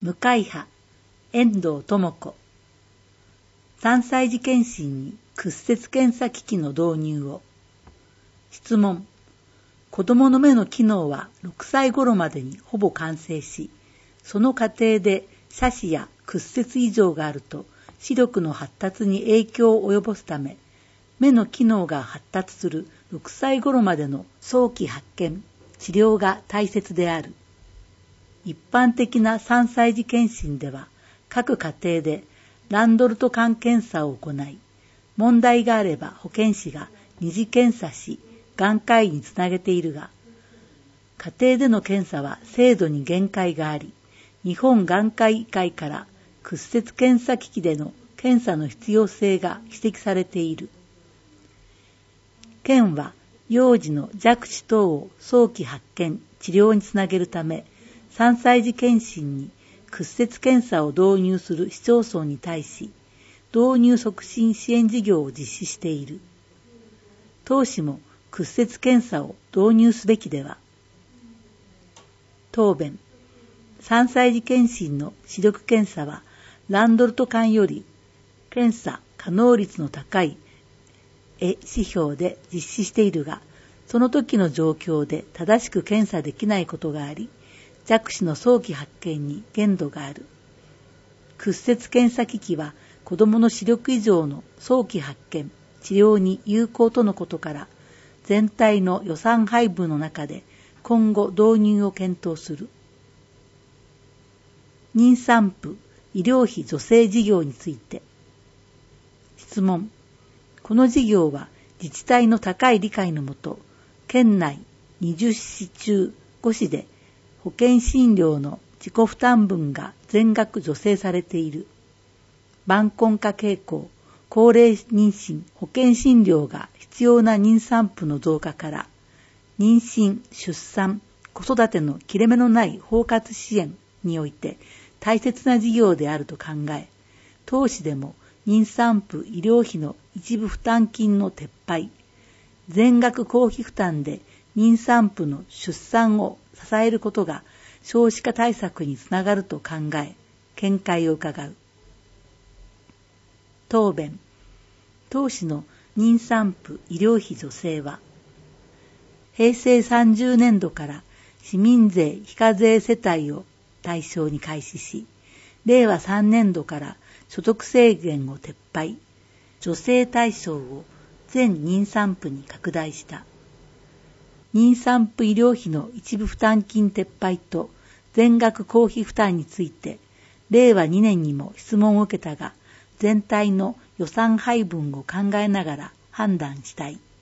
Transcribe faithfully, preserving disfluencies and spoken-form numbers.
向井派、遠藤智子。さんさい児検診に屈折検査機器の導入を。質問。子供の目の機能はろくさい頃までにほぼ完成し、その過程で斜視や屈折異常があると視力の発達に影響を及ぼすため、目の機能が発達するろくさい頃までの早期発見、治療が大切である。一般的なさんさい児検診では、各家庭でランドルト管検査を行い、問題があれば保健師が二次検査し、眼科医につなげているが、家庭での検査は精度に限界があり、日本眼科医会から屈折検査機器での検査の必要性が指摘されている。県は幼児の弱視等を早期発見、治療につなげるため、さんさい児検診に屈折検査を導入する市町村に対し、導入促進支援事業を実施している。当市も屈折検査を導入すべきでは。答弁。さんさい児検診の視力検査は、ランドルト管より検査可能率の高い絵指標で実施しているが、その時の状況で正しく検査できないことがあり、弱視の早期発見に限度がある。屈折検査機器は子どもの視力異常の早期発見、治療に有効とのことから、全体の予算配分の中で今後導入を検討する。妊産婦医療費助成事業について。質問。この事業は自治体の高い理解のもと、県内にじゅっし中ごしで保険診療の自己負担分が全額助成されている。晩婚化傾向、高齢妊娠、保険診療が必要な妊産婦の増加から、妊娠、出産、子育ての切れ目のない包括支援において大切な事業であると考え、当市でも妊産婦医療費の一部負担金の撤廃、全額公費負担で妊産婦の出産を支えることが少子化対策につながると考え、見解を伺う。答弁。当市の妊産婦医療費助成は、へいせいさんじゅうねんどから市民税非課税世帯を対象に開始し、れいわさんねんどから所得制限を撤廃、助成対象を全妊産婦に拡大した。妊産婦医療費の一部負担金撤廃と全額公費負担について、れいわにねんにも質問を受けたが、全体の予算配分を考えながら判断したい。